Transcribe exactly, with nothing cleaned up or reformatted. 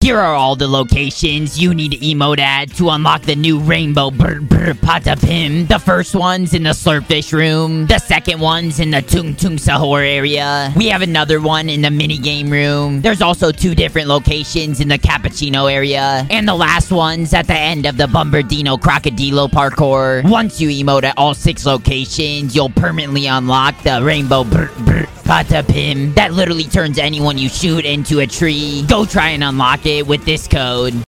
Here are all the locations you need to emote at to unlock the new Rainbow Brr Brr Patapim. The first one's in the Slurpfish room. The second one's in the Tung Tung Sahur area. We have another one in the minigame room. There's also two different locations in the Cappuccino area. And the last one's at the end of the Bombardino Crocodilo parkour. Once you emote at all six locations, you'll permanently unlock the Rainbow Brr Brr Patapim that literally turns anyone you shoot into a tree. Go try and unlock it with this code.